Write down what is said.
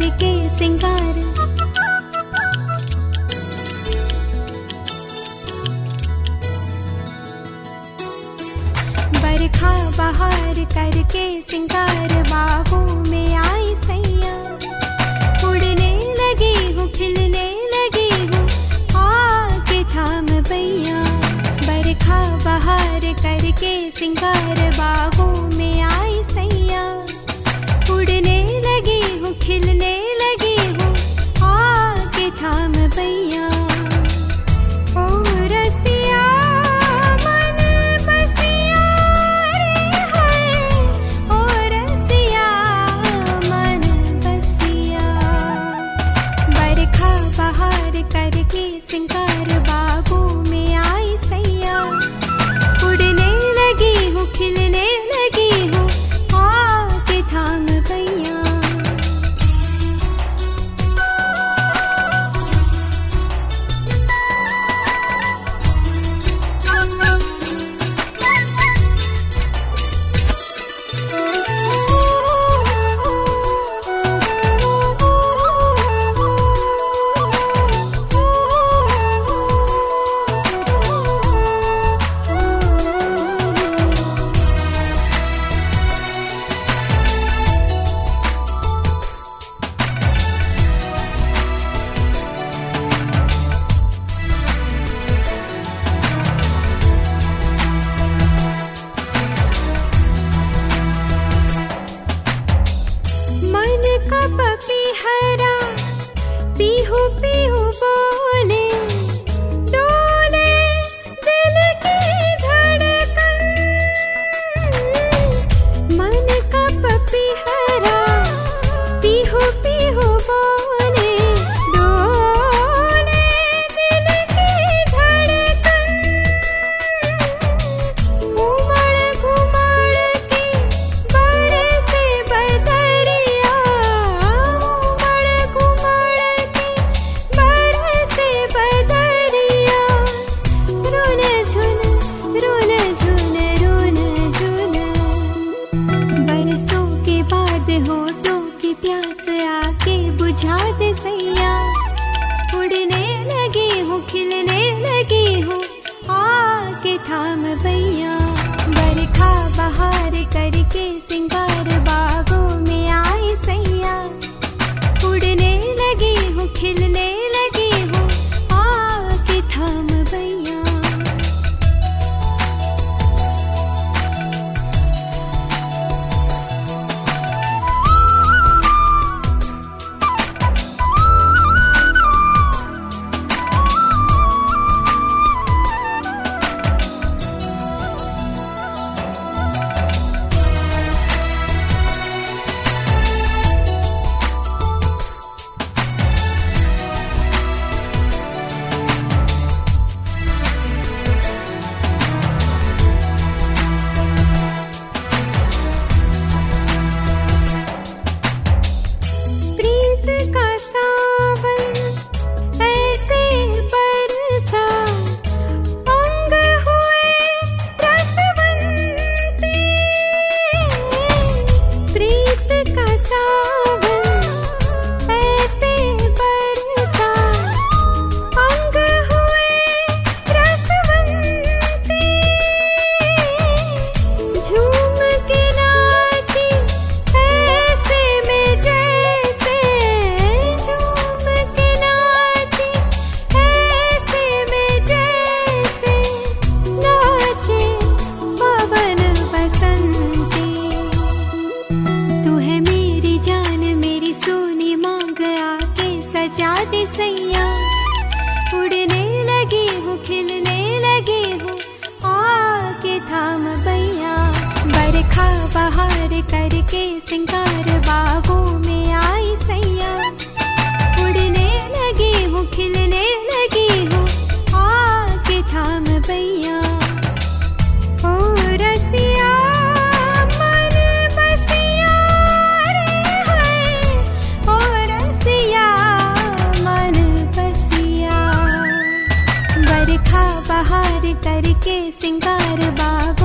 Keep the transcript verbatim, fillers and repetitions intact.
करके सिंगार। बरखा बहार करके सिंगार, बागों में आई सैया। उड़ने लगी हूँ, खिलने लगी हूँ, आके थाम भैया। बरखा बहार करके सिंगार, बागों में आई सैया। उड़ने लगी हूँ, खिलने लगी हूँ, आके थाम भैया। ओ रसिया मन बसिया रे हाय, ओ रसिया मन बसिया। बरखा बहार करके सिंगार, बागों में आई सैया। उड़ने लगी हूँ, खिलने लगी हूँ, आके थाम भैया। मन का पपीहरा पीहू पीहू बोले, डोले दिल की धड़कन। मन का पपीहरा पीहू पीहू बोले, डोले दिल की धड़कन। घुमड़ घुमड़ के बरसे बदरिया, घुमड़ घुमड़ के बरसे बदरिया। रुन झुन रुन झुन रुन झुन। बरसों के बाद होठों की प्यास आके बुझा दे सैया। उड़ने लगी हूँ, खिलने लगी हूँ, आके थाम भैया। बरखा बहार करके सिंगार, बागों में आई सैया। उड़ने लगी हूँ, खिलने लगी हूँ, आके थाम भैया। प्रीत का सावन ऐसे बरसा, अंग हुए रसवंती। प्रीत का सावन ऐसे बरसा, अंग हुए रसवंती। झूम के नाची ऐसे में जैसे, झूम के नाची ऐसे में जैसे, नाचे पवन बसंती। तू है मेरी जान, मेरी सोनी मांग, आके सजा दे सैया। उड़ने लगी हूँ, खिलने लगी हूँ, आके थाम भैया। बरखा बहार करके सिंगार, बागों में आई सैया। उड़ने लगी हूँ, खिलने लगी हूँ, आके थाम भैया। ओ रसिया मन बसिया रे हाय, ओ रसिया मन बसिया। बरखा बहार करके सिंगार, बाग